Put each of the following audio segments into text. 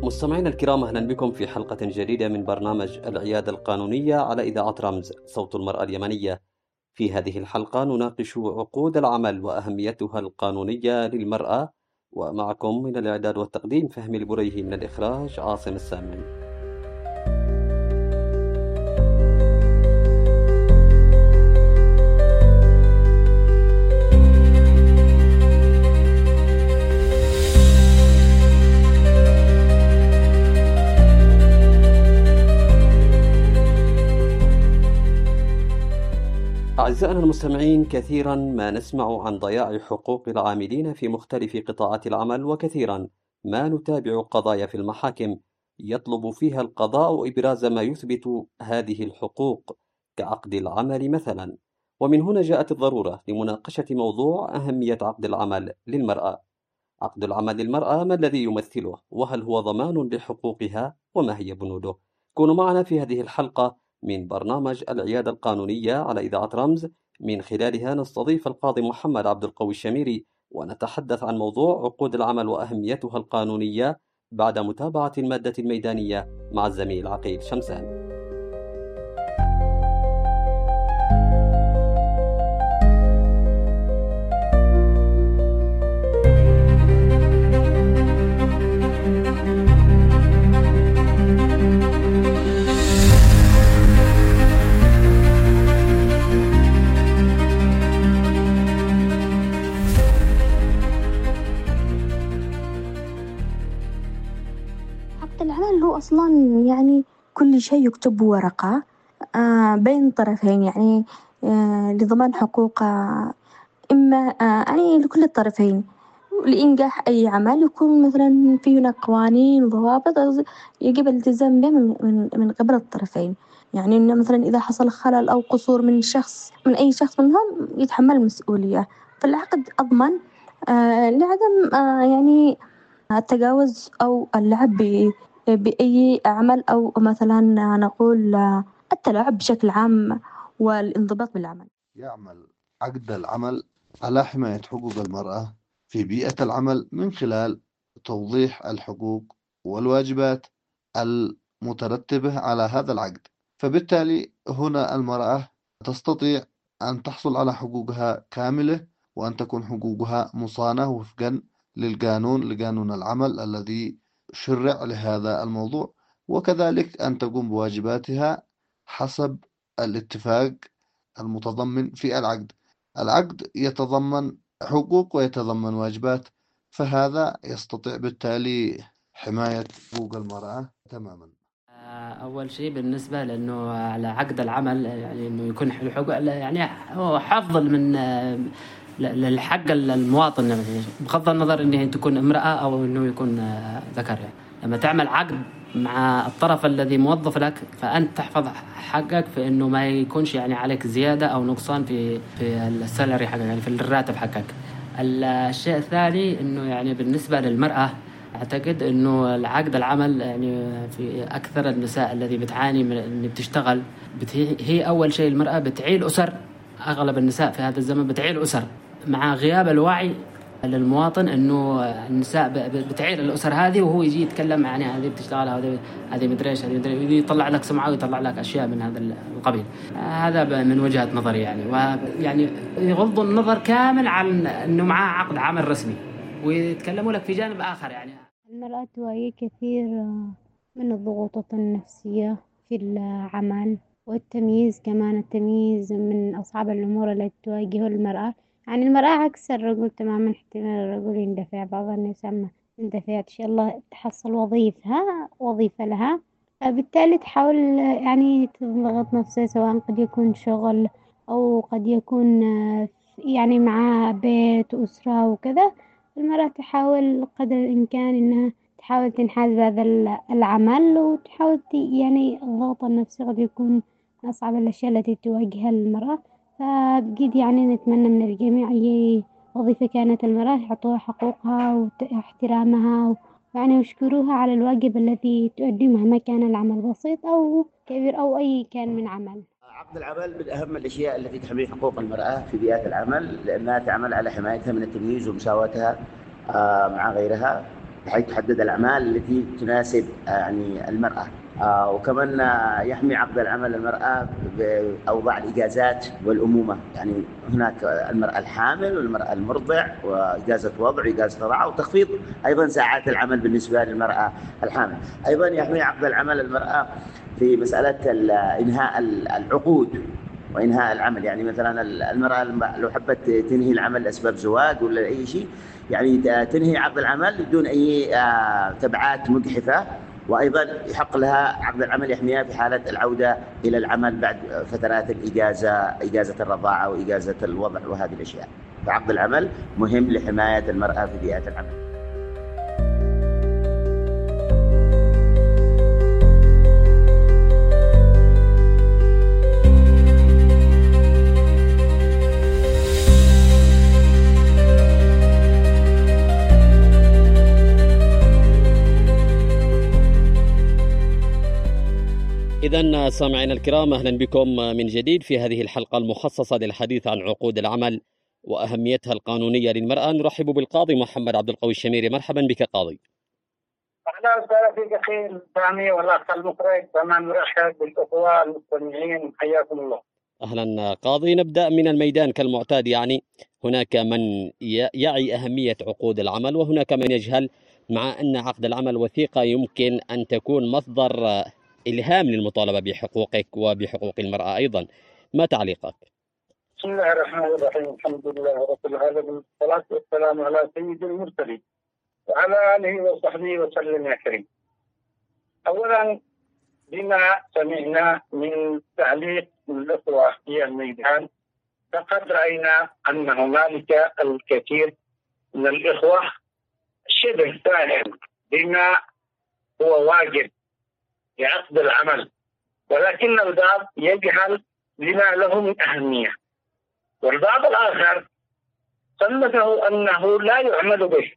مستمعينا الكرام، أهلا بكم في حلقة جديدة من برنامج العيادة القانونية على إذاعة رمز صوت المرأة اليمنية. في هذه الحلقة نناقش عقود العمل وأهميتها القانونية للمرأة، ومعكم من الإعداد والتقديم فهمي البريهي، من الإخراج عاصم السامعي. أعزائنا المستمعين، كثيرا ما نسمع عن ضياع حقوق العاملين في مختلف قطاعات العمل، وكثيرا ما نتابع قضايا في المحاكم يطلب فيها القضاء إبراز ما يثبت هذه الحقوق كعقد العمل مثلا. ومن هنا جاءت الضرورة لمناقشة موضوع أهمية عقد العمل للمرأة. عقد العمل للمرأة، ما الذي يمثله؟ وهل هو ضمان لحقوقها؟ وما هي بنوده؟ كونوا معنا في هذه الحلقة من برنامج العيادة القانونية على إذاعة رمز، من خلالها نستضيف القاضي محمد عبد القوي الشميري، ونتحدث عن موضوع عقود العمل وأهميتها القانونية بعد متابعة المادة الميدانية مع الزميل عقيل شمسان. العمل هو أصلاً يعني كل شيء يكتب بورقة بين طرفين، يعني لضمان حقوق إما يعني لكل الطرفين. لإنجاح أي عمل يكون مثلاً في هناك قوانين وضوابط يجب الالتزام بها من قبل الطرفين. يعني إنه مثلاً إذا حصل خلل أو قصور من أي شخص منهم يتحمل المسؤولية. فالعقد أضمن لعدم يعني التجاوز أو اللعب بأي عمل، أو مثلا نقول التلاعب بشكل عام والانضباط بالعمل. يعمل عقد العمل على حماية حقوق المرأة في بيئة العمل من خلال توضيح الحقوق والواجبات المترتبة على هذا العقد. فبالتالي هنا المرأة تستطيع أن تحصل على حقوقها كاملة، وأن تكون حقوقها مصانة وفقا لقانون العمل الذي شرع لهذا الموضوع، وكذلك أن تقوم بواجباتها حسب الاتفاق المتضمن في العقد. العقد يتضمن حقوق ويتضمن واجبات، فهذا يستطيع بالتالي حماية حقوق المرأة تماما. أول شيء بالنسبة لأنه على عقد العمل، يعني إنه يكون الحقوق، يعني هو حفظ من للحق المواطن، يعني بغض النظر إنه تكون امرأة أو إنه يكون ذكر. يعني لما تعمل عقد مع الطرف الذي موظف لك، فأنت تحفظ حقك في إنه ما يكونش يعني عليك زيادة أو نقصان في السالري حقك، يعني في الراتب حقك. الشيء الثاني إنه يعني بالنسبة للمرأة، أعتقد إنه العقد العمل يعني في أكثر النساء الذي بتعاني من إن بتشتغل، هي أول شيء المرأة بتعيل أسر. أغلب النساء في هذا الزمن بتعيل أسر، مع غياب الوعي للمواطن إنه النساء بتعيل الأسر هذه، وهو يجي يتكلم يعني هذه بتشتغل، هذه مدريش، هذه يطلع لك سمعة ويطلع لك أشياء من هذا القبيل. هذا من وجهة نظري يعني، ويعني يغض النظر كامل عن إنه معاه عقد عمل رسمي، ويتكلموا لك في جانب آخر. يعني المرأة تواجه كثير من الضغوطات النفسية في العمل، والتمييز كمان. التمييز من أصعب الأمور التي تواجه المرأة. يعني المرأة عكس الرجل تماما، احتمال الرجل يندفع، بعض النساء ما يندفعش، الله تحصل وظيفة لها، بالتالي تحاول يعني تضغط نفسها، سواء قد يكون شغل أو قد يكون يعني مع بيت وأسرة وكذا. المرأة تحاول قدر الإمكان إنها تحاول تنحاز هذا العمل، وتحاول يعني الضغط النفسي قد يكون من أصعب الأشياء التي تواجهها المرأة. فبجد يعني نتمنى من الجميع أي وظيفة كانت المرأة يعطوها حقوقها واحترامها، يعني يشكروها على الواجب الذي تؤديه، مهما كان العمل بسيط أو كبير أو أي كان من عمل. عقد العمل من أهم الأشياء التي تحمي حقوق المرأة في بيئة العمل، لأنها تعمل على حمايتها من التمييز ومساواتها مع غيرها. بحيث تحدد الأعمال التي تناسب يعني المرأة. وكمان يحمي عقد العمل المرأة بأوضاع الإجازات والأمومة، يعني هناك المرأة الحامل والمرأة المرضع وإجازة وضع وإجازة رضاعة، وتخفيض أيضا ساعات العمل بالنسبة للمرأة الحامل. أيضا يحمي عقد العمل المرأة في مسألة إنهاء العقود وإنهاء العمل، يعني مثلا المرأة لو حبت تنهي العمل لأسباب زواج ولا أي شيء، يعني تنهي عقد العمل بدون أي تبعات مجحفة. وأيضا يحق لها عقد العمل يحميها في حالة العودة إلى العمل بعد فترات الإجازة، إجازة الرضاعة وإجازة الوضع وهذه الأشياء. فعقد العمل مهم لحماية المرأة في بيئة العمل. إذن سامعينا الكرام، أهلا بكم من جديد في هذه الحلقة المخصصة للحديث عن عقود العمل وأهميتها القانونية للمرأة. نرحب بالقاضي محمد عبد القوي الشميري. مرحبا بك قاضي. أهلا وسهلا فيك أخي سامي والأخ المخرج، كمان نرحب بالأخوة المستمعين، حياكم الله. أهلا قاضي. نبدأ من الميدان كالمعتاد، يعني هناك من يعي أهمية عقود العمل وهناك من يجهل، مع أن عقد العمل وثيقة يمكن أن تكون مصدر إلهام للمطالبة بحقوقك وبحقوق المرأة أيضا. ما تعليقك؟ بسم الله الرحمن الرحيم، الحمد لله رب العالمين، والصلاة والسلام على سيد المرسلين وعلى آله وصحبه وسلم يا كريم. أولا، بما سمعنا من تعليق الأخوة في الميدان، فقد رأينا أن هنالك الكثير من الإخوة شبه فاهم بما هو واجب بعقد العمل، ولكن البعض يجهل لما له من أهمية، والبعض الآخر صنفه أنه لا يعمل به،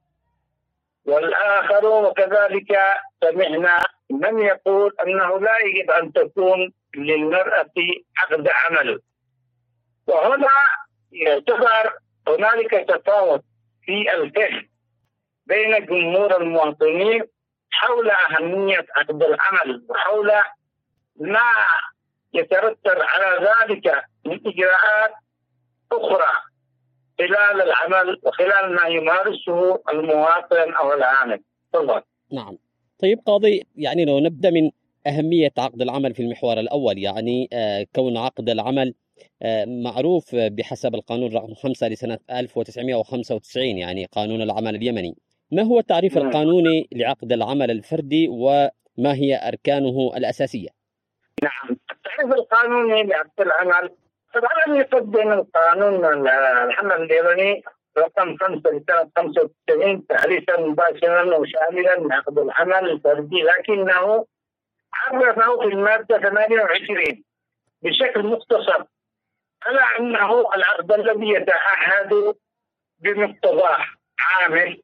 والآخر وكذلك سمعنا من يقول أنه لا يجب أن تكون للمرأة عقد عمل. وهنا يعتبر هنالك تفاوت في الفهم بين جمهور المواطنين حول أهمية عقد العمل وحول ما يترتب على ذلك من إجراءات أخرى خلال العمل وخلال ما يمارسه المواطن أو العامل. تفضل. نعم. طيب قاضي، يعني لو نبدأ من أهمية عقد العمل في المحور الأول، يعني كون عقد العمل معروف بحسب القانون رقم 5 لسنة 1995، يعني قانون العمل اليمني. ما هو التعريف القانوني لعقد العمل الفردي وما هي أركانه الأساسية؟ نعم، التعريف القانوني لعقد العمل طبعا يقدم القانون العمل اليمني رقم 5 لسنة 95 تعريفا مباشرا وشاملا لعقد العمل الفردي، لكنه عرفه في المادة 28 بشكل مختصر على أنه العقد الذي يتعهد بمقتضاه عامل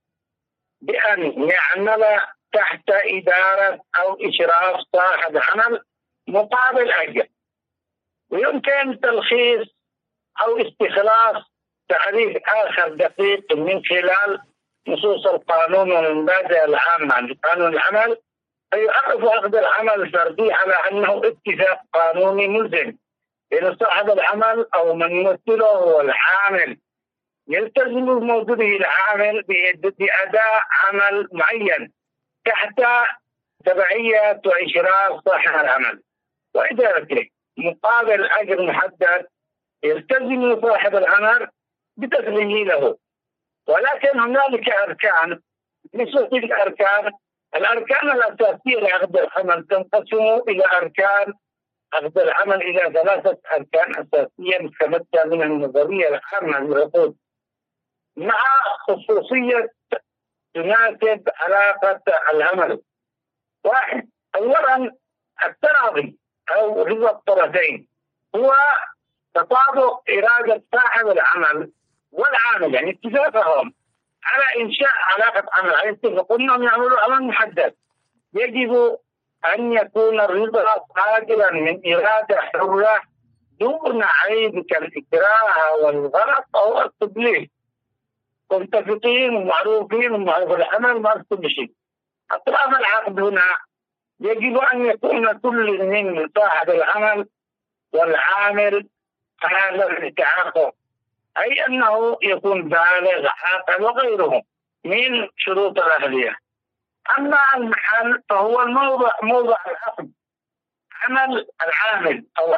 بأن يعمل تحت إدارة أو إشراف صاحب عمل مقابل أجر. ويمكن تلخيص أو استخلاص تعريف آخر دقيق من خلال نصوص القانون والمبادئ العامة لقانون العمل، فيعرف عقد العمل الفردي على أنه اتفاق قانوني ملزم بين صاحب العمل أو من يمثله والعامل، يلتزم بموجوده العامل بأداء عمل معين تحت تبعية وإشراف صاحب العمل وإدارته مقابل أجر محدد يلتزم صاحب العمل بتسليمه له. ولكن هنالك أركان، مثل تلك الأركان الأساسية لعقد العمل تنقسم إلى أركان عقد العمل إلى 3 أركان أساسية متمثلة من النظرية العامة للعقود مع خصوصية تناسب علاقة العمل. 1، أولا التراضي أو رضا الطرفين، هو تطابق إرادة صاحب العمل والعامل، يعني اتفاقهم على إنشاء علاقة عمل، يعني يتفقون أنهم يعملوا عمل محدد. يجب أن يكون الرضا صادرا من إرادة حرة دون عيب كالإكراه والغلط أو التضليل. متفقين ومعروفين ومعروف العمل ما كل شيء. أطراف العقد هنا يجب أن يكون كل من صاحب العمل والعامل قادر للتعاقد، أي أنه يكون بالغ عاقل وغيره من شروط الأهلية. أما المحل فهو موضع العقد، عمل العامل أو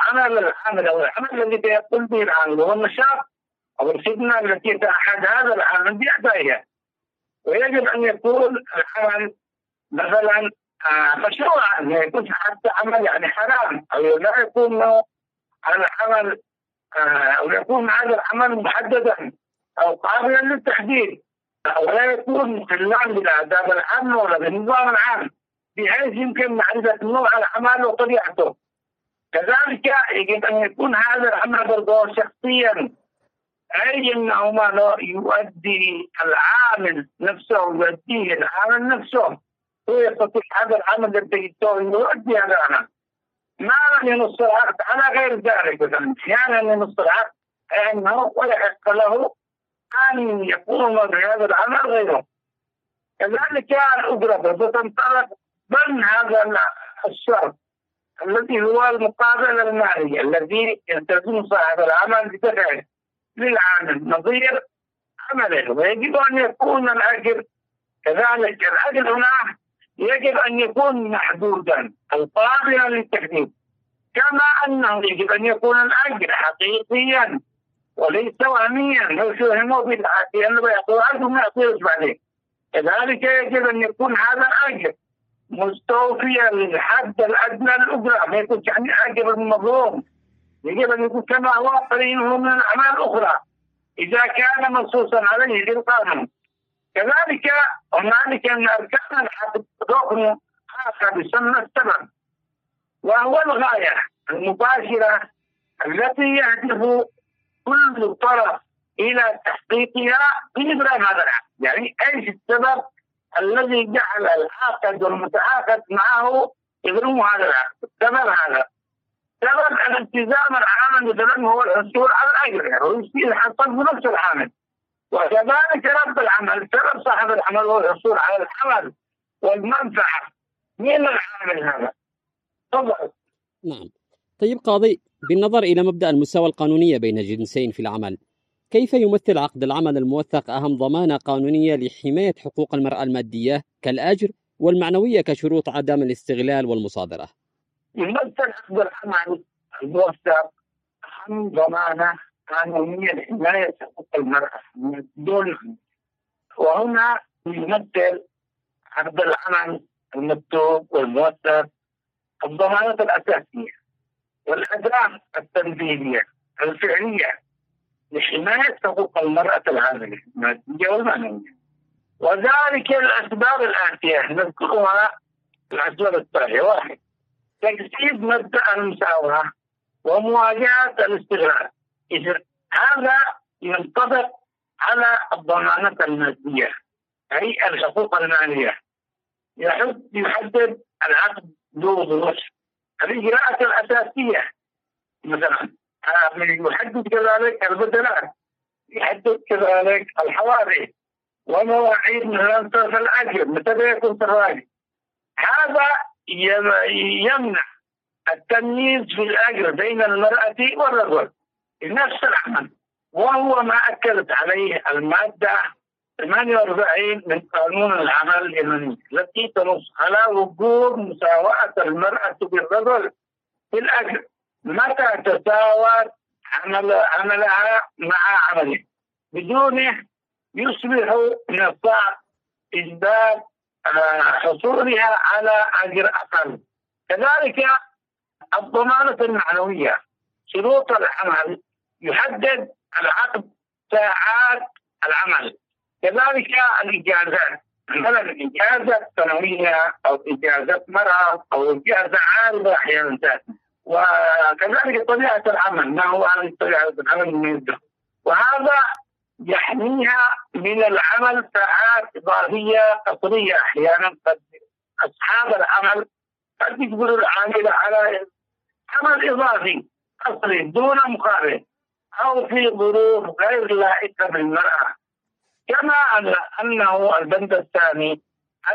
العمل الذي يقوم به العامل هو النشاط أو الخدمة التي تأحد هذا العمل بأدائها. ويجب أن يكون العمل مثلا مشروعا، لا يكون حتى عمل يعني حرام، أو لا يكون العمل أو يكون هذا العمل محددا أو قابلا للتحديد، أو لا يكون مخلا بالآداب العامة ولا بالنظام العام بحيث يمكن معرفة نوع العمل وطبيعته. كذلك يجب أن يكون هذا العمل برضه شخصيا، أي أنه ما يؤدي العامل نفسه ويؤديه العامل نفسه، هو يستطيع هذا العمل الذي يؤدي هذا العمل. ما لم ينص العقد على غير ذلك، مثلا أحيانا ينص العقد أنه ويحق له أن يقوم بهذا العمل غيره. كذلك الأجرة تنطلق ضمن هذا الشرط الذي هو المقابل المالي الذي يلتزم صاحب العمل بدفعه للعامل نظير عمله. ويجب أن يكون الأجر كذلك، الأجر هنا يجب أن يكون محدودا أو قابلا للتحديد، كما أنه يجب أن يكون الأجر حقيقيا وليس وهميا يفهمه بالعكس لأنه يعطوا أجر ما يعطيش بعدين. كذلك يجب أن يكون هذا الأجر مستوفيا للحد الأدنى للأجرة، ما يكونش يعني أجر مظلوم. يجب أن يكون كما هو قرينه من الأعمال الأخرى إذا كان منصوصا عليه في القانون. كذلك هنالك أن أركان العقد ركن آخر يسمى السبب، وهو الغاية المباشرة التي يهدف كل طرف إلى تحقيقها بإبرام هذا العقد. يعني أيش السبب الذي جعل العاقد والمتعاقد معه يبرموا هذا العقد؟ السبب هذا سبب الالتزام العامل مثلا هو الحصول على الأجر ويحصل بنفس العامل، وكذلك رب العمل سبب صاحب العمل هو الحصول على العمل والمنفعة من العامل هذا. تفضل. نعم. طيب قاضي، بالنظر إلى مبدأ المساواة القانونية بين الجنسين في العمل، كيف يمثل عقد العمل الموثق أهم ضمانة قانونية لحماية حقوق المرأة المادية كالأجر والمعنوية كشروط عدم الاستغلال والمصادرة؟ يمثل عقد العمل الموثق أهم ضمانة قانونية لحماية حقوق المرأة دون، وهنا يمثل عقد العمل المكتوب والموثق الضمانات الأساسية والأداة التنفيذية الفعلية لحماية حقوق المرأة العاملة المادية والمعنوية، وذلك الأسباب الآتية نذكرها. الأسباب التالية: 1. تجسيد مبدأ المساواة ومواجهة الاستغلال، إذ هذا ينطبق على الضمانات المادية أي الحقوق المالية. يحدد العقد ذو ظروف الإجراءات الأساسية، مثلا يحدد كذلك البدلات، يحدد كذلك الحوافز ومواعيد مثلا صرف الأجر متى يكون صرف. هذا يمنع التمييز في الأجر بين المرأة والرجل في نفس العمل، وهو ما أكدت عليه المادة 48 من قانون العمل اليمني التي تنص على وجوب مساواة المرأة بالرجل في الأجر متى تساوت عملها مع عمله، بدونه يصبح من الصعب إثبات حصولها على أجر أقل. كذلك الضمانة المعنوية، شروط العمل يحدد العقد ساعات العمل، كذلك الإجازات، مثلا إجازة سنوية أو إجازة مرض أو إجازة عارضة أحيانا تأتي، وكذلك طبيعة العمل ما هو عن طبيعة العمل من يده، وهذا يحميها من العمل ساعات إضافية قصرية. أحيانا قد أصحاب العمل قد يجبروا العامل على عمل إضافي قصري دون مقابل أو في ظروف غير لائقة بالمرأة، كما أنه البند الثاني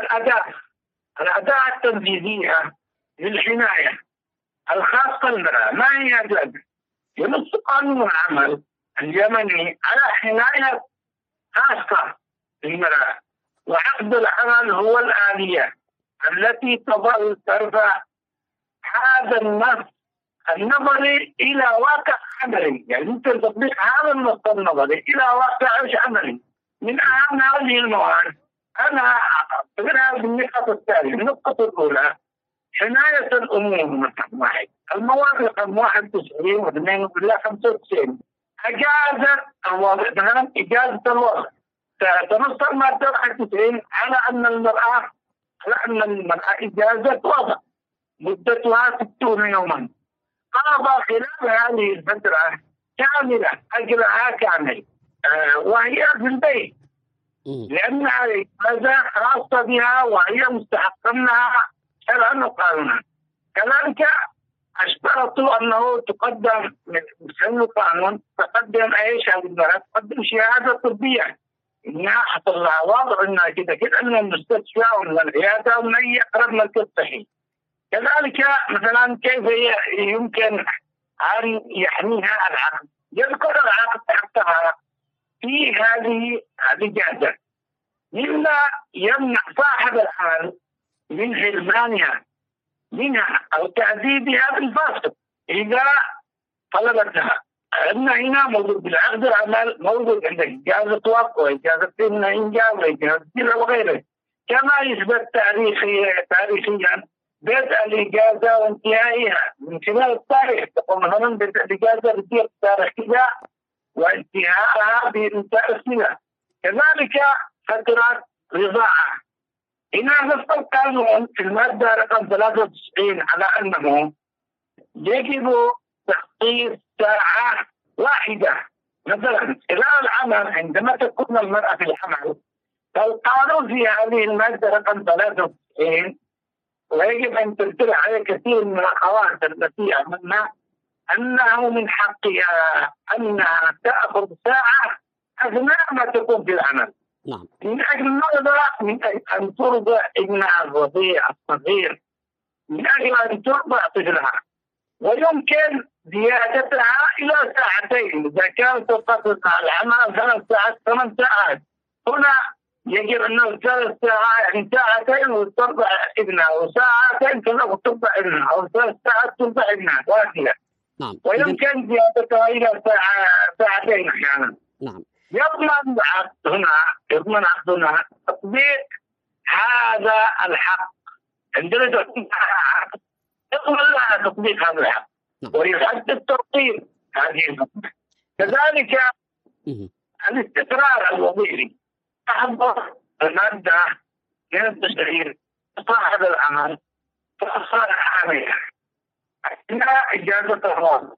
الأداة التنفيذية للحماية الخاصة بالمرأة. ما هي هذه؟ ينص قانون العمل اليمني على حماية خاصة للمرأة، وعقد العمل هو الآلية التي تظل ترفع هذا النص النظري إلى واقع عملي. يعني يمكن تطبيق هذا النص النظري إلى واقع عملي. من أهم هذه المواد أنا أعتبرها بالنقطة التالية. النقطة الأولى حماية الأمومة رقم 1. المواد رقم 91 و2 95 أجازت الوضع، مثلا إجازة الوضع تنص المادة 91 على أن المرأة إجازة وضع مدتها 60 يوما، قضى خلال هذه الفترة كاملة أجرها كامل وهي في البيت، لأنها إجازة خاصة بها وهي مستحقة منها شرعا وقانونا. كذلك اشترطوا أنه تقدم من سن القانون تقدم هذه المرأة تقدم شهادة طبية إنها حصل لها وضع إنها كذا من المستشفى ومن العيادة ومن أي أقرب مركز صحي. كذلك مثلا كيف يمكن أن يحميها العقد؟ يذكر العقد تحتها في هذه الإجازة مما يمنع صاحب العمل من حرمانها منها أو تعذيبها بالفاسد إذا طلبتها. أن هنا موجود بالعقد العمل، موجود عندك إجازة وقت وإجازة إنجاز وإجازة وغيره، كما يثبت تاريخيا بدء الإجازة وانتهائها من خلال التاريخ. تقول مثلا بدء الإجازة بتصير تاريخ كذا وانتهائها بانتهاء كذا. كذلك فترة رضاعة، هنا نص القانون في المادة رقم 93 على أنه يجب تخصيص ساعة واحدة مثلا خلال العمل عندما تكون المرأة في الحمل. فالقانون في هذه المادة رقم 93 ويجب أن تنتبه عليه كثير من الأخوات التي أمامنا أنه من حقها أنها تأخذ ساعة أثناء ما تكون في العمل. نعم. من أجل ماذا؟ من أجل أن ترضع ابنها الرضيع الصغير، من أجل أن ترضع طفلها، ويمكن زيادتها إلى 2 ساعات إذا كانت تقصد العمل 3 ساعات 8 ساعات. هنا يجب أنه 3 ساعات يعني 2 ساعات وترضع ابنها، وساعتين كذا وترضع ابنها، أو 3 ساعات ترضع ابنها واحدة. نعم. ويمكن زيادتها إلى 2 ساعات أحيانا. نعم. يضمن عقدنا تطبيق هذا الحق. عندما تكون عقد يضمن لها تطبيق هذا الحق ويحدد ترتيب هذه الحقوق. كذلك الاستقرار الوظيفي تحضر المادة من التشريع صاحب العمل فأصار عاملة أثناء إجازة الوضع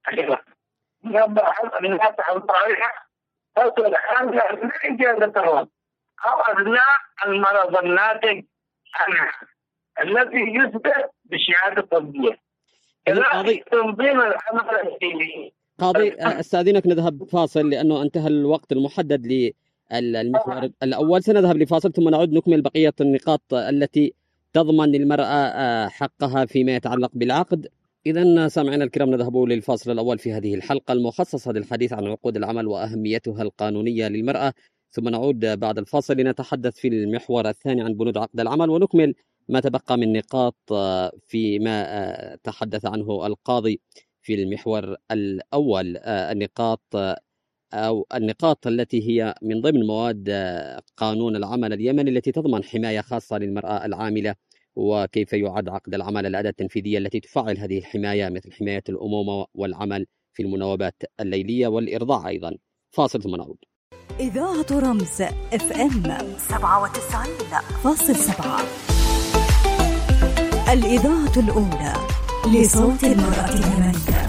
من فتح الطريقة تصل الحمل أثناء إجازة الوضع أو أثناء المرض الناتج عنها الذي يثبت بشهادة طبية. قاضي تنظيم العمل الديني. قاضي استاذنك نذهب فاصل لانه انتهى الوقت المحدد للمحور الاول. سنذهب لفاصل ثم نعود نكمل بقيه النقاط التي تضمن للمراه حقها فيما يتعلق بالعقد. اذا سامعينا الكرام نذهب للفاصل الاول في هذه الحلقه المخصصه للحديث عن عقود العمل واهميتها القانونيه للمراه، ثم نعود بعد الفاصل لنتحدث في المحور الثاني عن بنود عقد العمل ونكمل ما تبقى من نقاط فيما تحدث عنه القاضي في المحور الأول. النقاط التي هي من ضمن مواد قانون العمل اليمني التي تضمن حماية خاصة للمرأة العاملة، وكيف يعد عقد العمل الأداة التنفيذية التي تفعل هذه الحماية مثل حماية الأمومة والعمل في المناوبات الليلية والإرضاع أيضا. فاصل ثم نعود. إذاعة رمز FM 97.7 الإذاعة الأولى لصوت المرأة اليمنية.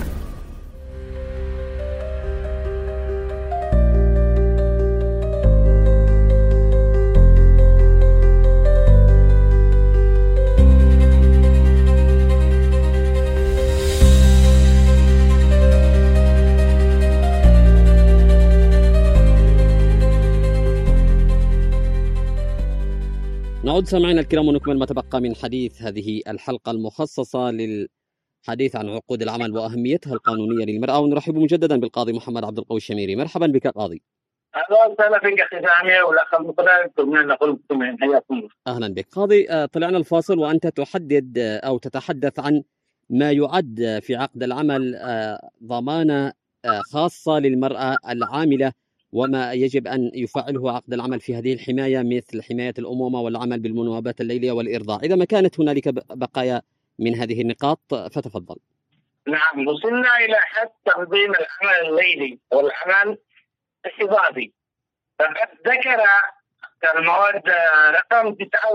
نعود سامعينا الكرام ونكمل ما تبقى من حديث هذه الحلقة المخصصة للحديث عن عقود العمل وأهميتها القانونية للمرأة، ونرحب مجددا بالقاضي محمد عبد القوي الشميري. مرحبا بك قاضي. أهلا وسهلا فيك أخي سامي والأخ المقدار، حياكم. أهلا بك قاضي. طلعنا الفاصل وأنت تحدد أو تتحدث عن ما يعد في عقد العمل ضمانة خاصة للمرأة العاملة وما يجب أن يفعله عقد العمل في هذه الحماية، مثل حماية الأمومة والعمل بالمناوبات الليلية والإرضاع. إذا ما كانت هنالك بقايا من هذه النقاط فتفضل. نعم، وصلنا إلى حد تنظيم العمل الليلي والعمل الإضافي. فقد ذكر المواد رقم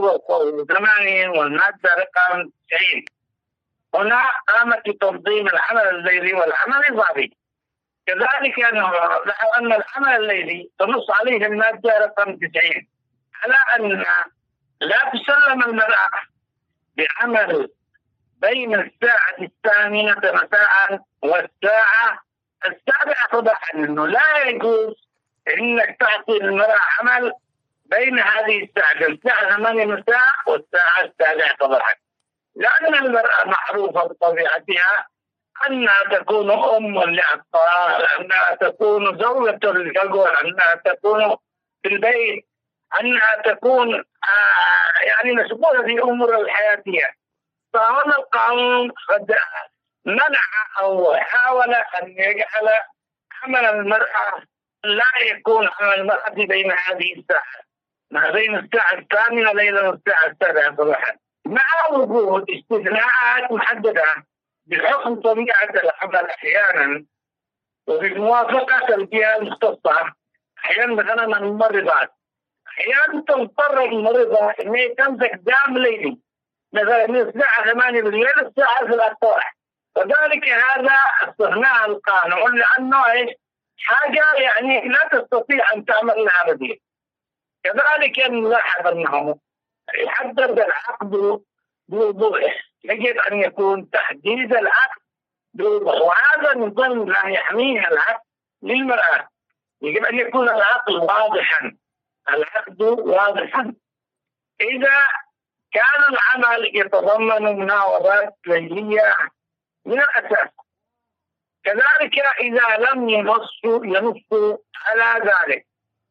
89 والمادة رقم 90 هنا قامت بتنظيم العمل الليلي والعمل الإضافي. كذلك لاحظ أن العمل الليلي تنص عليه المادة رقم 90 على أن لا تسلم المرأة بعمل بين الساعة 8 مساء والساعة 7 صباحا، أنه لا يجوز أنك تعطي المرأة عمل بين هذه الساعة 8 مساء والساعة 7 صباحا، لأن المرأة معروفة بطبيعتها أنها تكون أم للأطفال، أنها تكون زوجة للرجل، أنها تكون في البيت، أنها تكون يعني مسؤولة في أمور الحياتية. فهذا القانون قد منع أو حاول أن يجعل عمل المرأة لا يكون عمل المرأة بين هذه الساعة، ما بين الساعة 8 ليلا والساعة 7 صباحا، مع وجود استثناءات محددة بحكم طبيعة العمل أحيانا وبموافقة الجهة المختصة. أحيانا مثلا الممرضات أحيانا تضطر الممرضة أن تمسك دام ليلي مثلا من الساعة 8 بالليل للساعة 3 الصباح، وذلك هذا استثناء القانون لأنه حاجة يعني لا تستطيع أن تعمل لها بديل. كذلك نلاحظ أنه يحدد العقد بوضوح، يجب أن يكون تحديد العقد بوضوح، وهذا من ضمن ما يحميه العقد للمرأة. يجب أن يكون العقد واضحا، العقد واضحا. إذا كان العمل يتضمن مناوبات ليلية من الأساس، كذلك إذا لم ينصوا على ذلك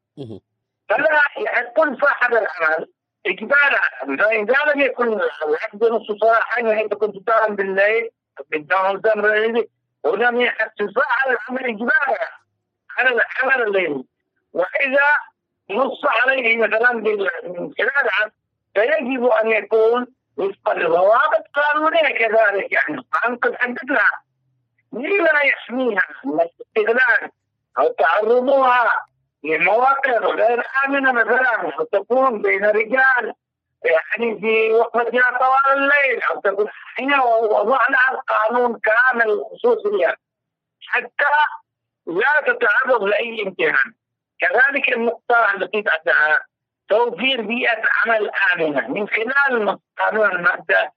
فلا يكون صاحب العمل إجبارا. فإذا لم يكن العقد نص صراحة يعني تكون تتعامل بالليل بالدوام الليلي ولم يحصل على العمل إجبارا على العمل الليلي، وإذا نص عليه مثلا من خلال العقد فيجب أن يكون وفق الضوابط القانونية. كذلك يعني القانون قد حدد لها مما يحميها من الاستغلال أو تعرضها لمواقع غير آمنة، مثلا أو تكون بين رجال يعني في وقت طوال الليل، أو تكون حين وضعنا القانون كامل الخصوصية حتى لا تتعرض لأي امتهان. كذلك النقطة التي بعدها توفير بيئة عمل آمنة من خلال قانون المادة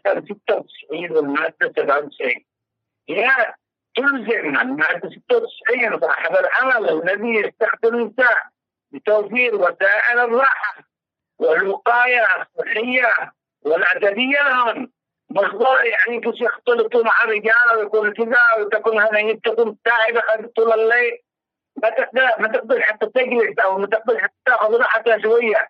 96 والمادة 97. هي تلزم المادة 96 صاحب العمل الذي يستخدم النساء بتوفير وسائل الراحة والوقاية الصحية والأدبية لهم، مصدر يعني كيف يختلطوا مع الرجال ويكون كذا وتكون هذه تكون تعبة طول الليل، ما تقدر حتى تجلس أو ما تقدر حتى تأخذ راحتها شوية.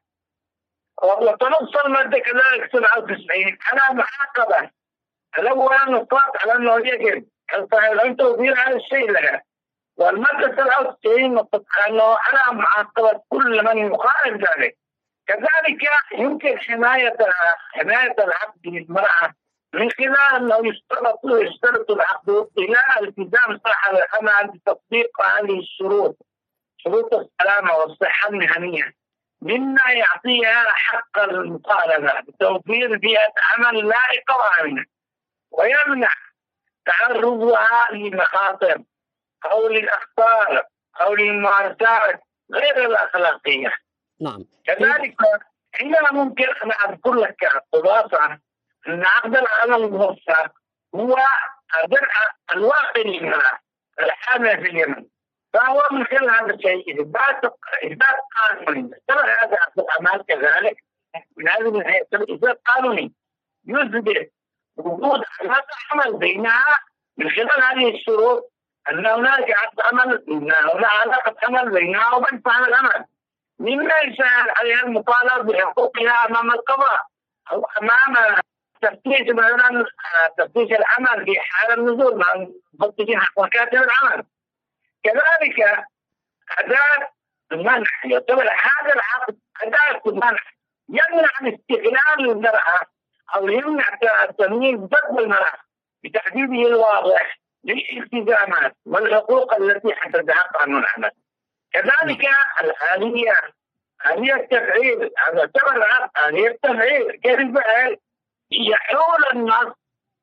وتنص المادة كذلك 97 على معاقبة الأول نصات على أنه يجب أن توفير هذا الشيء لها، والمادة 97 نصت على أنه على معاقبة كل من يخالف ذلك. كذلك يمكن حماية العقد للمرأة من خلال أنه يشترط العقد إلى التزام صاحب العمل بتطبيق هذه الشروط، شروط السلامة والصحة المهنية، مما يعطيها حق المطالبة بتوفير بيئة عمل لائقة وآمنة، ويمنع تعرضها لمخاطر أو للأخطار أو للممارسات غير الأخلاقية. نعم. كذلك عندما ممكن أن أذكر لك خلاصة أن عقد العمل الموثق هو درء الواقع للمرأة الحاملة في اليمن، فهو من خلال هذا الشيء إثبات قانوني. هذا عقد العمل كذلك من هذه الناحية الإثبات القانوني يثبت وجود علاقة عمل بينها من خلال هذه الشروط، أن هناك عقد عمل، أن هناك علاقة عمل بينها وبين صاحب العمل، مما يسهل عليها المطالبة بحقوقها أمام القضاء أو أمام تفتيش مثلا تفتيش العمل في حال النزول مع مفتشين حق مكاتب العمل. كذلك أداة المنع، يعتبر هذا العقد أداة المنع يمنع عن استغلال المرأة أو يمنع التمييز ضد المرأة بتحديده الواضح للالتزامات والحقوق التي حددها قانون العمل. كذلك آلية التفعيل، هذا يعتبر العقد آلية التفعيل. كيف الفعل؟ يحول النص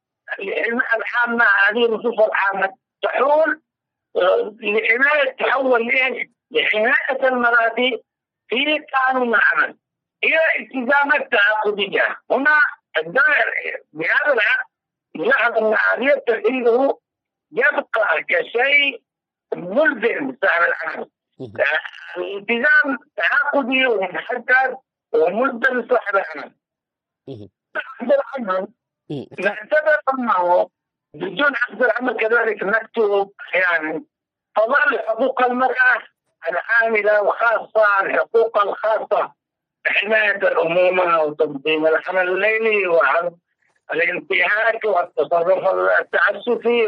العامة، هذه النصوص العامة تحول لحماية، تحول لحماية المرأة في قانون العمل إلى التزامات تعاقدية. هنا الدائر بهذا العقد يلاحظ أن آلية التفعيل يبقى كشيء ملزم صاحب العمل، الالتزام تعاقدي ومحدد وملزم صاحب العمل. عقد العمل نعتبر أنه بدون عقد العمل كذلك مكتوب أحيانا تظل حقوق المرأة العاملة وخاصة الحقوق الخاصة بحماية الأمومة وتنظيم العمل الليلي وعن الانتهاك والتصرف التعسفي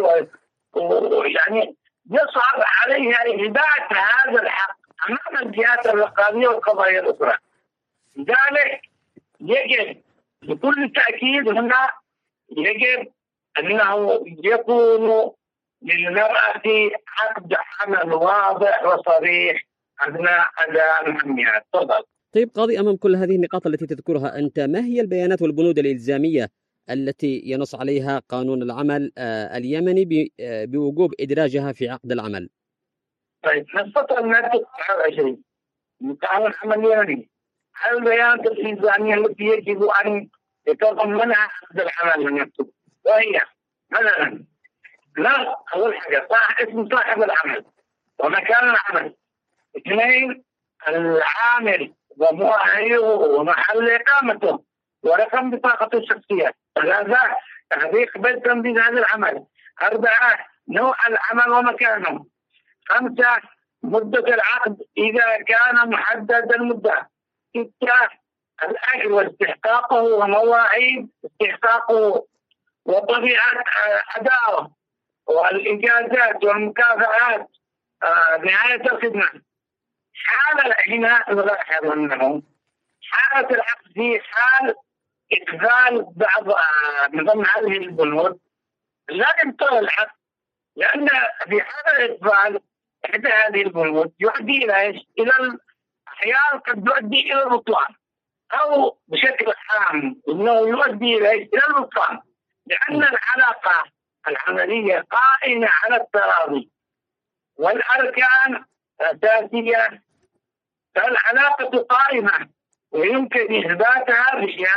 ويعني يصعب عليها إثبات هذا الحق أمام الجهات الرقابية والقضايا الأخرى. لذلك يجب بكل تأكيد هنا يجب أنه يكون للمرأة عقد عمل واضح وصريح أثناء أداء مهمها. تفضل. طيب قاضي، أمام كل هذه النقاط التي تذكرها أنت، ما هي البيانات والبنود الإلزامية التي ينص عليها قانون العمل اليمني بوجوب إدراجها في عقد العمل؟ طيب نستطيع المادة 29 من قانون العمل اليمني البيانات الإلزامية التي يجب أن يتضمنها عقد العمل المكتوب، وهي مثلا لا أول حاجة اسم صاحب العمل ومكان العمل، 2 العامل ومؤهله ومحل إقامته ورقم بطاقته الشخصية، 3 تحقيق بيت تنفيذ هذا العمل، 4 نوع العمل ومكانه، 5 مدة العقد إذا كان محدد المدة، 6 الأجر واستحقاقه ومواعيد استحقاقه وطبيعة أدائه والإجازات والمكافآت نهاية الخدمة. حالة هنا نلاحظ أنه حالة العقد في حال إقبال بعض من ضمن هذه البنود لا يبطل العقد، لأن في حالة الإقبال إحدى هذه البنود يؤدي إلى أحيانا قد يؤدي إلى البطلان، أو بشكل عام أنه يؤدي إلى البطلان، لأن العلاقة العملية قائمة على التراضي والأركان أساسية، فالعلاقة قائمة ويمكن إثباتها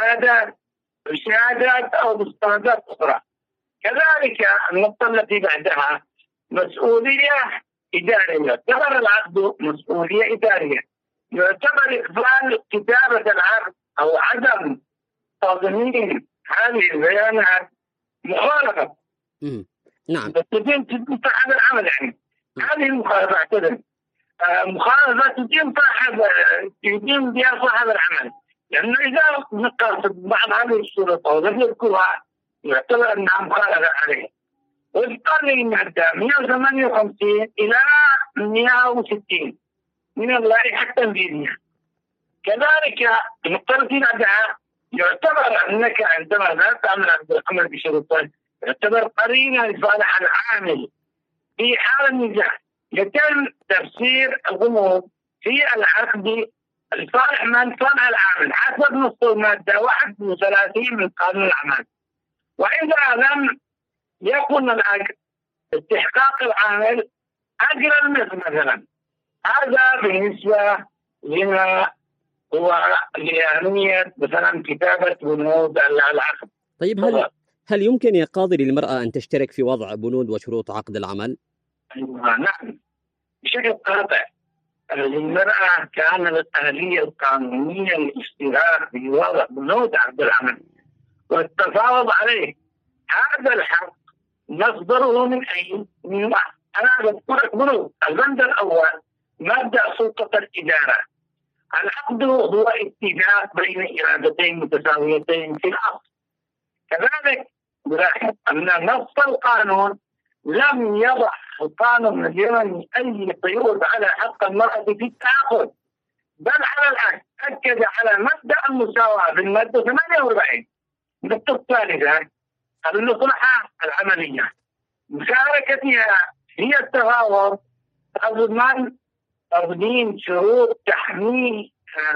بشهادات أو مستندات أخرى. كذلك النقطة التي بعدها مسؤولية إدارية، يعتبر العقد مسؤولية إدارية، يعتبر إقبال كتابة العقد أو عدم تضمين هذه البيانات مخالفة. نعم. تدين صاحب العمل، يعني هذه المخالفة اعتذر مخالفة تدين بها صاحب العمل، لأنه إذا نقصت بعض هذه الشروط أو لم يذكرها يعتبر أنها مخالفة عليه. وفقا للمادة 158 إلى 160 من اللائحة التنفيذية. كذلك النقطة التي بعدها يعتبر أنك عندما لا تعمل عقد العمل بشروطه يعتبر قرينة لصالح العامل في حال النزاع، يتم تفسير الغموض في العقد لصالح من صنع العمل حسب نص المادة 31 من قانون الأعمال. وإذا لم يكن العقد استحقاق العامل أجر المثل مثلا، هذا بالنسبة لما هو لأهمية مثلا كتابة بنود العقد. طيب هل يمكن يا قاضي للمرأة أن تشترك في وضع بنود وشروط عقد العمل؟ نعم بشكل قاطع. للمرأة كانت الآلية القانونية للاشتراك في وضع بنود عقد العمل والتفاوض عليه. هذا الحق مصدره من أين؟ من أنا بذكرك بنود. البند الأول مبدأ سلطة الإدارة. العقد هو اتفاق بين إرادتين متساويتين في الأصل. كذلك نلاحظ أن نص القانون لم يضع القانون اليمني أي قيود على حق المرأة في التأخذ، بل على العكس أكد على مبدأ المساواة في المادة 48. النقطة الثالثة المصلحة العملية، مشاركتها هي التفاوض تضمن تقديم شروط تحمي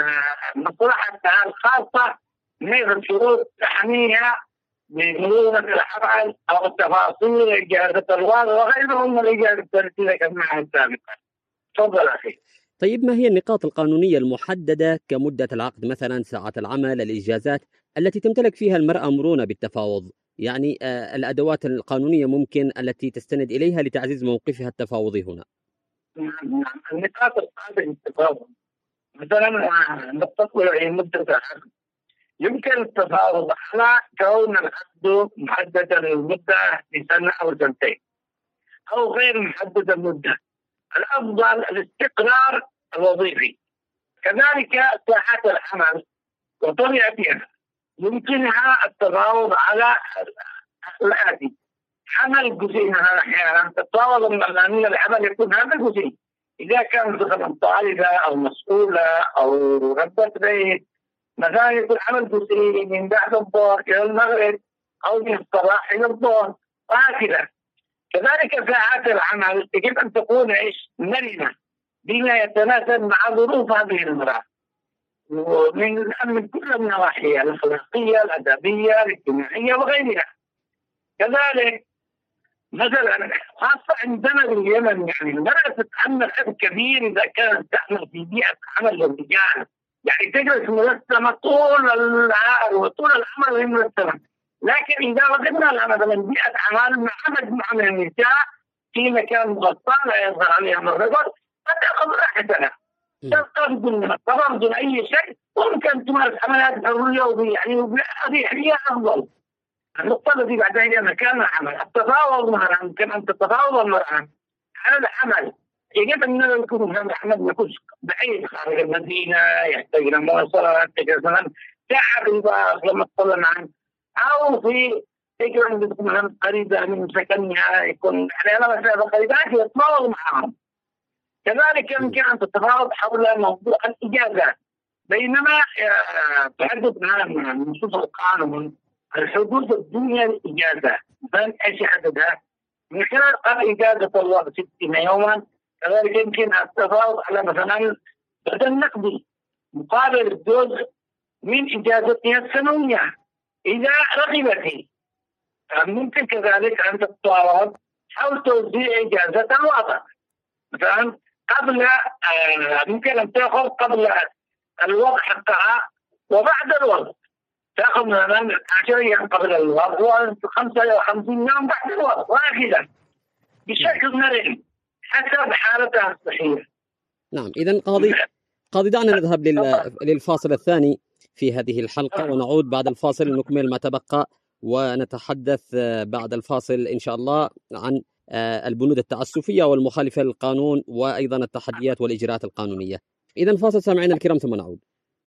مصلحتها الخاصة، مثل شروط تحميها بمرونة العمل أو التفاصيل إجازة الوضع وغيرهم من الإجازة التي ذكرناها سابقا. تفضل أخي. طيب، ما هي النقاط القانونية المحددة كمدة العقد، مثلا ساعات العمل، الإجازات التي تمتلك فيها المرأة مرونة بالتفاوض؟ يعني الأدوات القانونية ممكن التي تستند إليها لتعزيز موقفها التفاوضي هنا. نعم، النقاط القادمة للتفاوض مثلا نقطة هي مدة العقد. يمكن التفاوض على كون العقد محددا للمدة لسنة أو سنتين أو غير محدد المدة. الأفضل الاستقرار الوظيفي. كذلك ساعات العمل وطبيعتها يمكنها التفاوض على الآتي: عمل جزئي. أحيانا تتفاوض الأمامية العمل يكون هذا جزئي، إذا كانت مثلا طالبة أو مسؤولة أو ربة بيت، مثلا يكون عمل جزئي من بعد الظهر إلى المغرب أو من الصباح إلى الظهر وهكذا. كذلك ساعات العمل يجب أن تكون مرنة بما يتناسب مع ظروف هذه المرأة من كل النواحي الأخلاقية، الأدبية، الاجتماعية وغيرها. كذلك مثلا خاصة عندنا باليمن، يعني المرأة تتحمل عبء كبير إذا كانت تعمل في بيئة عمل للرجال، يعني تجلس ملثمة طول النهار وطول العمل ملثمة. لكن إذا وجدنا لها مثلا بيئة عمل مع مجموعة من النساء في مكان مغطى لا يظهر عليها من الرجل، فتأخذ راحتها، تفرض بدون أي شيء، وممكن تمارس عمليات حرية يعني بأريحية أفضل. النقطة التي بعدها هي مكان العمل. التفاوض مثلا يمكن أن تتفاوض المرأة على العمل. يجب أن يكون هذا العمل يكون بعيد خارج المدينة، يحتاج إلى مواصلات، مثلا ساعة بالباص لما تطلع عنه، أو في فكرة تكون قريبة من سكنها، يكون على مسافة قريبة يتفاوض معهم. كذلك يمكن أن تتفاوض حول موضوع الإجازات، بينما تحدث معنا نصوص القانون الحدود الدنيا للإجازة، مثلا إيش عددها؟ من خلال إجازة الوقت 60 يوما. كذلك يمكن التفاوض على مثلا بدل نقدي مقابل جزء من إجازتها السنوية إذا رغبت. ممكن كذلك أن تتفاوض حول توزيع إجازة الوضع، مثلا قبل ممكن أن تأخذ قبل الوضع حقها وبعد الوضع، تأخذ مثلا 10 أيام قبل الوضع و55 يوم بعد الوضع وهكذا بشكل مرن حسب حالتها الصحية. نعم، إذن قاضي دعنا نذهب للفاصل الثاني في هذه الحلقة، ونعود بعد الفاصل نكمل ما تبقى، ونتحدث بعد الفاصل إن شاء الله عن البنود التعسفية والمخالفة للقانون، وأيضا التحديات والإجراءات القانونية. إذن فاصل سامعين الكرام ثم نعود.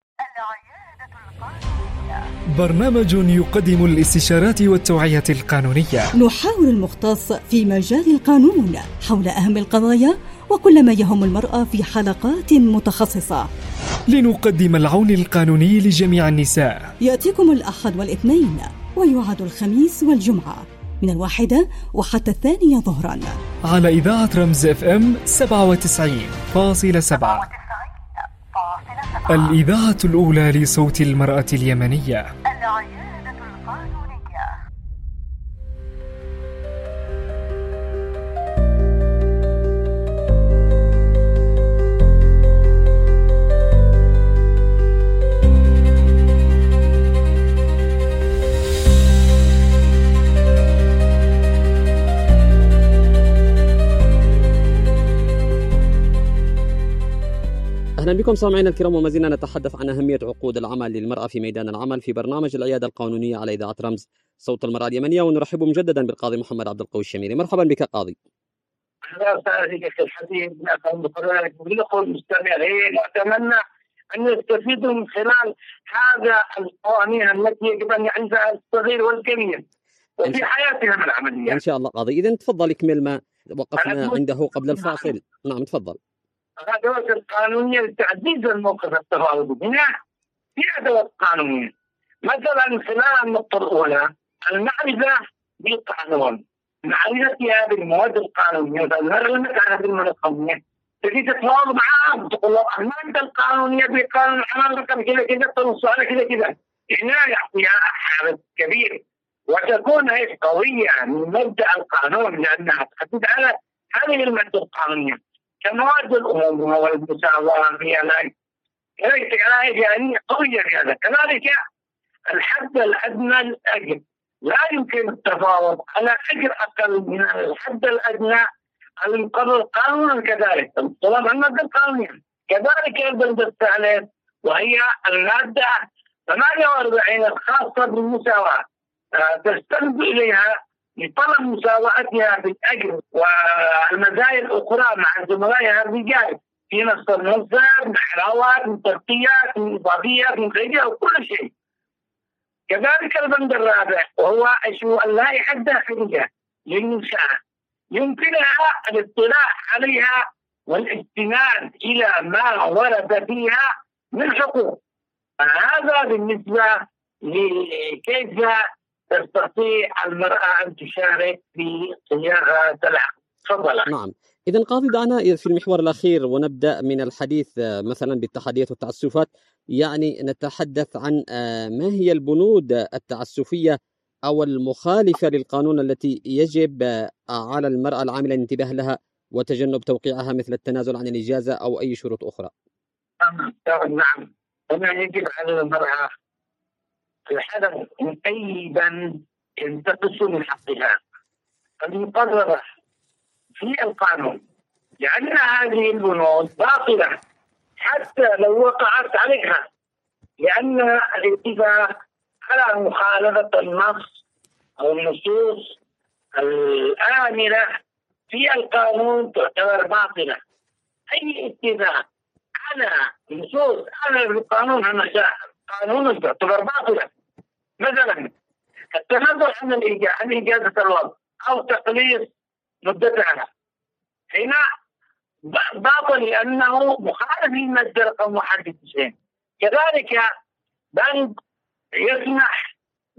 برنامج يقدم الاستشارات والتوعية القانونية. نحاور المختص في مجال القانون حول أهم القضايا وكل ما يهم المرأة في حلقات متخصصة، لنقدم العون القانوني لجميع النساء. يأتيكم الأحد والاثنين، ويعاد الخميس والجمعة من 1 وحتى 2 ظهرا على إذاعة رمز FM 97.7، الإذاعة الأولى لصوت المرأة اليمنية. بكم سامعينا الكرام، وما زلنا نتحدث عن أهمية عقود العمل للمرأة في ميدان العمل في برنامج العيادة القانونية على إذاعة رمز صوت المرأة اليمنية، ونرحب مجددا بالقاضي محمد عبد القوي الشميري. مرحبا بك قاضي. أهلا وسهلا بك الحبيب، لكل المستمعين، وأتمنى أن يستفيدوا من خلال هذا القوانين التي يجب أن يعرفها الصغير والكبير وفي حياتهم العملية إن شاء الله قاضي. إذن تفضل اكمل ما وقفنا عنده قبل الفاصل. نعم تفضل. الأدوات القانونية لتعزيز الموقف التفاوضي. هنا في أدوات قانونية، مثلا خلال النقطة الأولى المعرفة بالقانون، معرفتها بالمواد القانونية، المعرفة بالمواد القانونية تجي تتفاوض معاه وتقول له المادة القانونية بقانون العمل رقم كذا كذا تنص على كذا كذا. هنا يعطيها حارس كبير وتكون هي قوية من مبدأ القانون، لأنها تحدد على هذه المادة القانونية كمواد الأمومة والمساواة في يعني قوية في هذا. كذلك الحد الأدنى للأجر، لا يمكن التفاوض على أجر أقل من الحد الأدنى المقرر قانونا. كذلك طبعا المادة القانونية. كذلك البند الثالث وهي المادة 48 الخاصة بالمساواة، تستند إليها لطلب مساواتها في الأجر والمزايا الأخرى مع زملائها الرجال في نص المنصب، من علاوات، من ترقيات، من إضافيات، من غيرها وكل شيء. كذلك البند الرابع وهو اللائحة الداخلية للمنشأة، يمكنها الاطلاع عليها والاستناد إلى ما ورد فيها من حقوق. هذا بالنسبة لكيف تستطيع المرأة أن تشارك في صياغة العقد. تفضل. نعم. إذن قاضي دعنا في المحور الأخير ونبدأ من الحديث مثلا بالتحديات والتعسفات. يعني نتحدث عن ما هي البنود التعسفية أو المخالفة للقانون التي يجب على المرأة العاملة الانتباه لها وتجنب توقيعها، مثل التنازل عن الإجازة أو أي شروط أخرى. نعم، هنا يجب على المرأة الحذر من أي بند ينتقص من حقها المقررة في القانون، لأن هذه البنود باطلة حتى لو وقعت عليها، لأن الاتفاق على مخالفة النص أو النصوص الآمرة في القانون تعتبر باطلة. أي اتفاق على نصوص آمرة في القانون قانون تعتبر باطلة. مثلا التنازل عن إجازة الوضع أو تقليص مدتها هنا باطل لأنه مخالف للمادة رقم 91. كذلك بند يسمح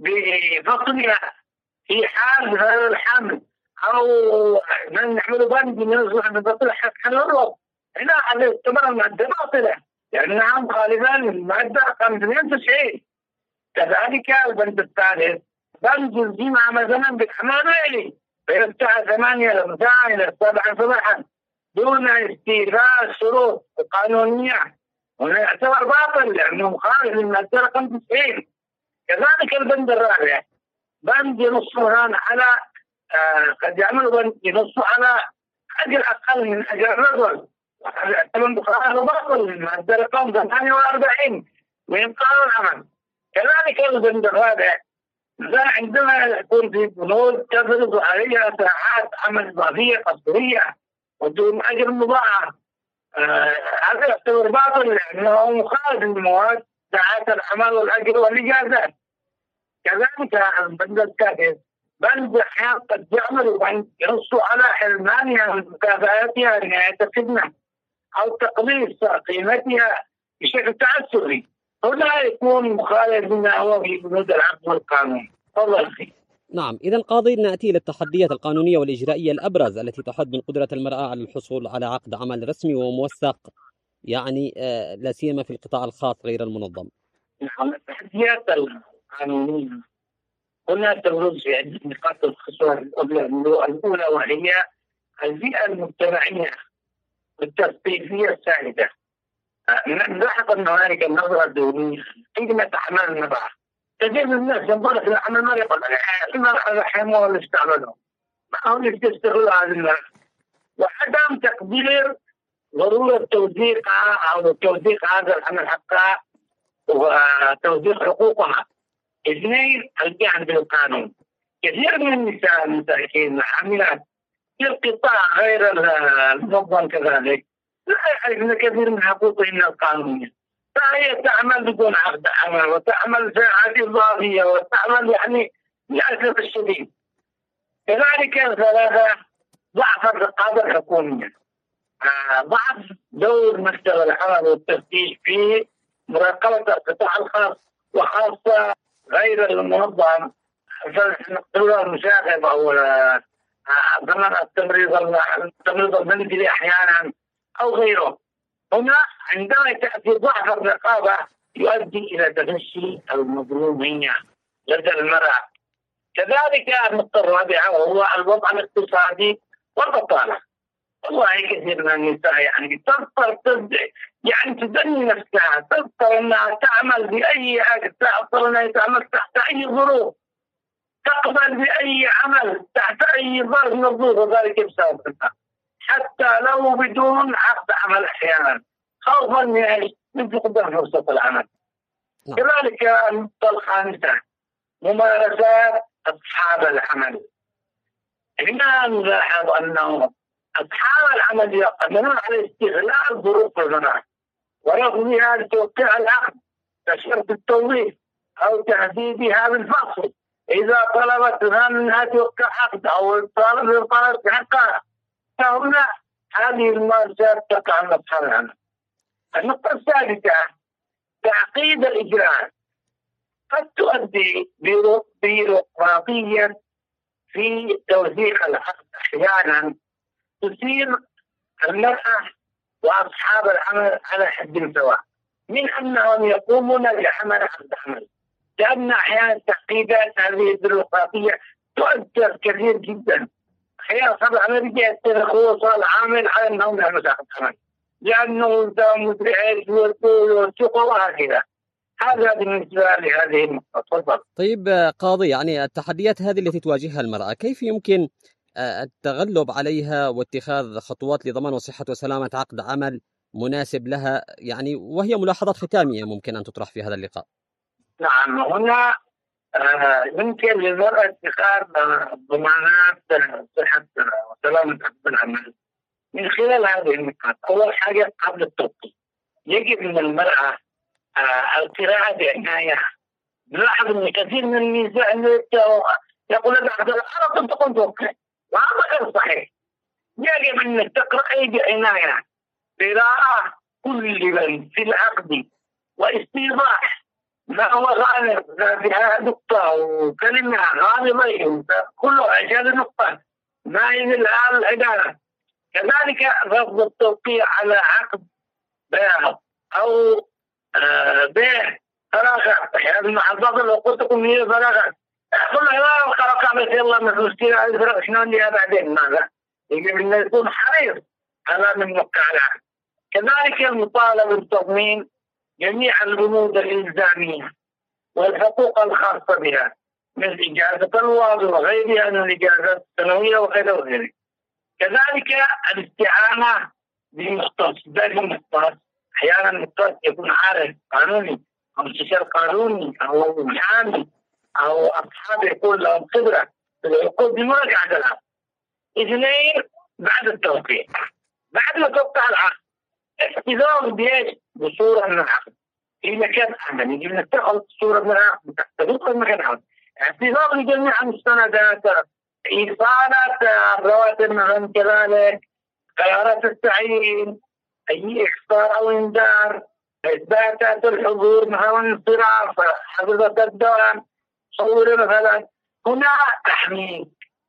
بفصلها في حال هذا الحمل أو من نعمل بند يصلح بفصل حمل الوضع، هنا تعتبر المادة باطلة لأنها مخالفة للمادة رقم 92. كذلك البند الثالث بند الجمع مثلا بالحمل الليلي بين الساعة 8 إلى 7 صباحا دون استيفاء الشروط القانونية، وهذا يعتبر باطل لأنه مخالف للمادة رقم 90. كذلك البند الرابع بند ينص على قد يعمل بند ينص على أجر أقل من أجر الرجل، وهذا يعتبر مخالف باطل للمادة رقم 48 من قانون العمل. كذلك البند الرابع عندما يكون في بنود تفرض عليها ساعات عمل إضافية قصرية ودون أجر مضاعف، هذا يعتبر باطل لأنه مخالف لمواد ساعات العمل والأجر والإجازات. كذلك البند السادس بند أحيانا قد يعمل وينص على حرمانها من مكافآتها لنهاية الخدمة أو تقليص قيمتها بشكل تعسفي، هنا يكون مخالف لما هو في بنود العقد والقانون. نعم. إذن قاضي نأتي للتحديات القانونية والإجرائية الأبرز التي تحد من قدرة المرأة على الحصول على عقد عمل رسمي وموثق، يعني لا سيما في القطاع الخاص غير المنظم. نعم، التحديات القانونية هنا تبرز في عدة نقاط الخصوص. الأولى وهي البيئة المجتمعية والتثقيفية السائدة. نلاحظ أن هناك النظرة الدولية قيمة أعمال المرأة، تجد الناس ينظر في العمل ما يقول المرأة حموة اللي استعملهم، ما هو اللي تستغل هذه المرأة، وعدم تقدير ضرورة توثيقها أو توثيق هذا العمل حقها وتوثيق حقوقها. اثنين، القيام بالقانون. كثير من النساء المساكين العاملات في القطاع غير المنظم كذلك لا يعرفن كثير من حقوقهن القانونية، فهي تعمل بدون عقد عمل وتعمل ساعات إضافية وتعمل يعني للأسف الشديد. كذلك ثلاثة، ضعف الرقابة الحكومية، ضعف دور مكتب العمل والتفتيش في مراقبة القطاع الخاص وخاصة غير المنظم، فالتمريض المشاغب أو ضمن التمريض المنزلي أحيانا أو غيره. هنا عندما تأتي ضعف الرقابة يؤدي إلى تفشي المظلومية لدى المرأة. كذلك النقطة الرابعة وهو الوضع الاقتصادي والبطالة. والله كثير من النساء يعني تضطر يعني تدني نفسها، تضطر أنها تعمل بأي حاجة، تضطر أنها تعمل تحت أي ظروف، تقبل بأي عمل تحت أي ظرف من الظروف، وذلك بسبب حتى لو بدون عقد عمل أحيانا خوفا من فقدان فرصة العمل. كذلك النقطة الخامسة ممارسات أصحاب العمل. هنا نلاحظ أنه أصحاب العمل يقدمون على استغلال ظروف المرأة ورفضها لتوقيع العقد كشرط التوظيف أو تهديدها بالفصل إذا طلبت منها توقيع عقد أو طلب حقها، فهنا هذه الممارسات تقع من أصحاب العمل. النقطة الثالثة تعقيد الإجراءات قد تؤدي بيروقراطية في توزيع العقد. أحيانا تصير المرأة وأصحاب العمل على حد سواء من أنهم يقومون بعمل عقد عمل، لأن أحيانا تعقيدات هذه البيروقراطية تؤثر كثير جدا. أحيانا أصحاب العمل يتخوص العامل على أنهم يعملوا عقد عمل لأنه مدري إيش وهكذا. هذا بالنسبة لهذه النقطة. تفضل. طيب قاضي، يعني التحديات هذه التي تواجهها المرأة كيف يمكن التغلب عليها واتخاذ خطوات لضمان صحة وسلامة عقد عمل مناسب لها، يعني وهي ملاحظات ختامية ممكن أن تطرح في هذا اللقاء؟ نعم، هنا يمكن للمرأة اتخاذ ضمانات صحة وسلامة عقد العمل من خلال هذه النقاط. أول حاجة قبل التوقيع يجب من المرأة القراءة بعناية. نلاحظ أن كثير من النساء يقول لك أنا كنت توقع، وهذا غير صحيح. يجب أن تقرأي بعناية، قراءة كل بند في العقد واستيضاح ما هو غالب فيها نقطة وكلمة غالبة كله عشان النقطة ما ينزل العدالة. كذلك رفض التوقيع على عقد بيع أو بيع فراغات. أحيانا المحافظات لو قلت لكم هي فراغات كلها لا الخرقة بس يلا مشكلة الفرق شنو اللي بعدين ماذا؟ يجب أن يكون حريص على من وقع العقد. كذلك المطالبة بتضمين جميع البنود الإلزامية والحقوق الخاصة بها مثل إجازة الوضع وغيرها من الإجازات السنوية وغيرها. كذلك الاستعانة بمختص بالمختص. أحيانا المختص يكون عارف قانوني أو مستشار قانوني أو محامي أو أصحاب يكون لهم خبرة في العقود بمراجعة العقد. اثنين، بعد التوقيع، بعد ما توقع العقد احتفاظ بإيش؟ بصورة من العقد في مكان أمن. يجب أن تأخذ صورة من العقد تحتفظ بمكان أمن، احتفاظ بجميع المستندات، إيصالات الرواتب مثلا، كذلك قرارات التعيين، أي إخطار أو إنذار، إثباتات الحضور مثلا انصراف، حفظة الدوام، صور مثلا. هنا تحميل.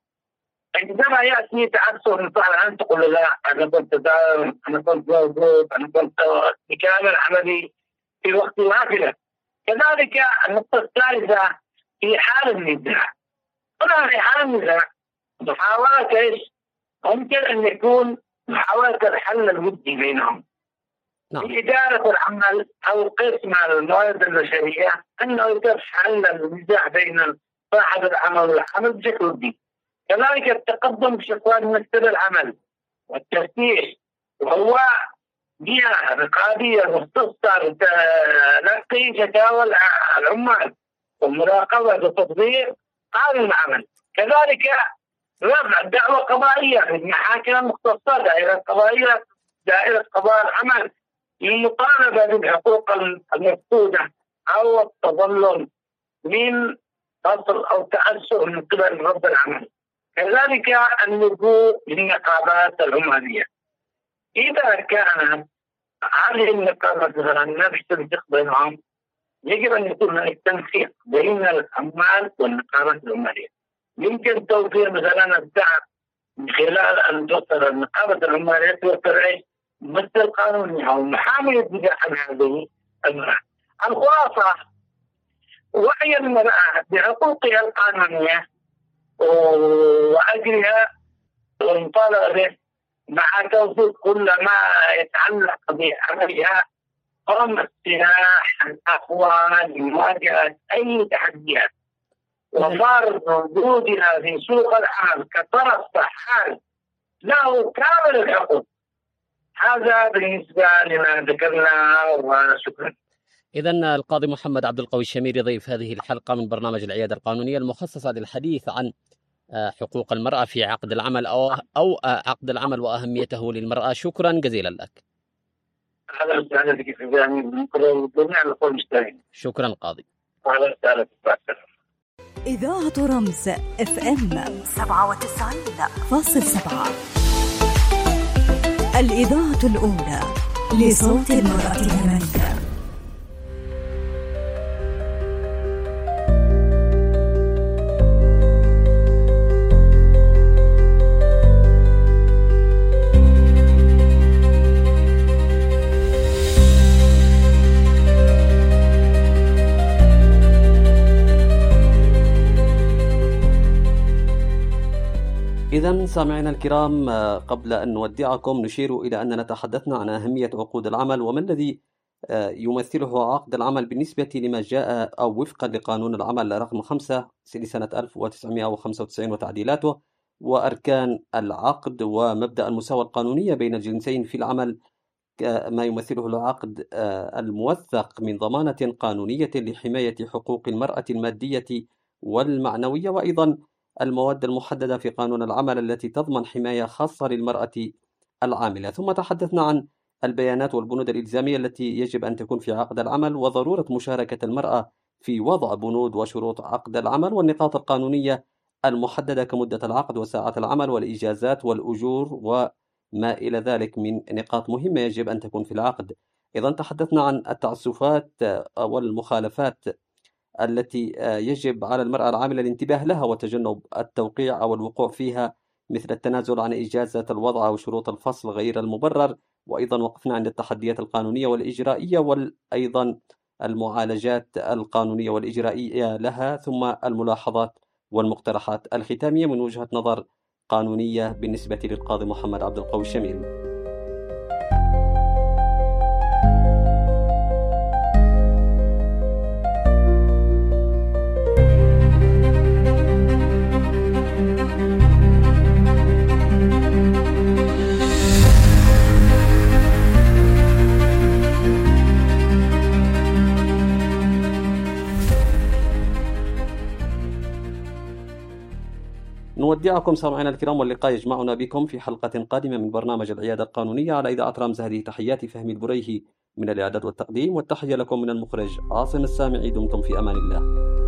عندما يأتي تعثر مثلا أن تقول لا أنا كنت دائم، أنا كنت موجود، أنا كنت بكامل عملي في وقت الغافلة. كذلك النقطة الثالثة في حال النزاع. هنا في حال النزاع محاولة إيش؟ ممكن أن يكون محاولة الحل الودي بينهم. في إدارة العمل أو قسم الموارد البشرية أنه يتم حل النزاع بين صاحب العمل والعمل بشكل ودي. كذلك التقدم بشكوى مكتب العمل والتفتيش، وهو جهة رقابية مختصة بتلقي شكاوى العمال ومراقبة وتطبيق قانون العمل. كذلك رفع دعوى قضائية في المحاكم المختصة، دائرة قضائية، دائرة قضاء العمل، للمطالبة بالحقوق المفقودة أو التظلم من فصل أو تأثر من قبل رب العمل. كذلك اللجوء للنقابات العمالية. إذا كانت هذه النقابات مثلا نفس بينهم، يجب أن يكون هناك تنسيق بين العمال والنقابات العمالية. يمكن توفير مثلا الدعم من خلال أن توفر النقابة العمالية توفر مثل قانوني أو محامي يدافع عن هذه المرأة. الخلاصة وعي المرأة بحقوقها القانونية وأجرها والمطالبة به، مع توفير كل ما يتعلق بعملها رغم السلاح الأقوال لمواجهة أي تحديات وفرض وجودها في سوق العمل كطرف فعال له كامل الحقوق. هذا بالنسبة لما ذكرنا، وشكرا. إذن القاضي محمد عبد القوي الشميري ضيف هذه الحلقة من برنامج العيادة القانونية المخصصة للحديث عن حقوق المرأة في عقد العمل أو عقد العمل وأهميته للمرأة. شكرا جزيلا لك. أهلا وسهلا بك في جميع الأخوة المستمعين. شكرا قاضي. أهلا وسهلا بك. إذاعة رمز FM 97.7، الإذاعة الأولى لصوت المرأة اليمنية. إذن سامعينا الكرام، قبل أن نودعكم نشير إلى أننا تحدثنا عن أهمية عقود العمل وما الذي يمثله عقد العمل بالنسبة لما جاء أو وفقا لقانون العمل رقم 5 لسنة 1995 وتعديلاته، وأركان العقد ومبدأ المساواة القانونية بين الجنسين في العمل، ما يمثله العقد الموثق من ضمانة قانونية لحماية حقوق المرأة المادية والمعنوية، وأيضا المواد المحددة في قانون العمل التي تضمن حماية خاصة للمرأة العاملة. ثم تحدثنا عن البيانات والبنود الإلزامية التي يجب أن تكون في عقد العمل، وضرورة مشاركة المرأة في وضع بنود وشروط عقد العمل، والنقاط القانونية المحددة كمدة العقد وساعات العمل والإجازات والأجور وما إلى ذلك من نقاط مهمة يجب أن تكون في العقد. أيضا تحدثنا عن التعسفات والمخالفات التي يجب على المرأة العاملة الانتباه لها وتجنب التوقيع أو الوقوع فيها، مثل التنازل عن إجازة الوضع أو شروط الفصل غير المبرر. وأيضا وقفنا عند التحديات القانونية والإجرائية وأيضا المعالجات القانونية والإجرائية لها، ثم الملاحظات والمقترحات الختامية من وجهة نظر قانونية بالنسبة للقاضي محمد عبد القوي الشميري. نودعكم سامعينا الكرام، واللقاء يجمعنا بكم في حلقة قادمة من برنامج العيادة القانونية على إذاعة رمز. هذه تحياتي فهمي البريهي من الإعداد والتقديم، والتحية لكم من المخرج عاصم السامعي. دمتم في أمان الله.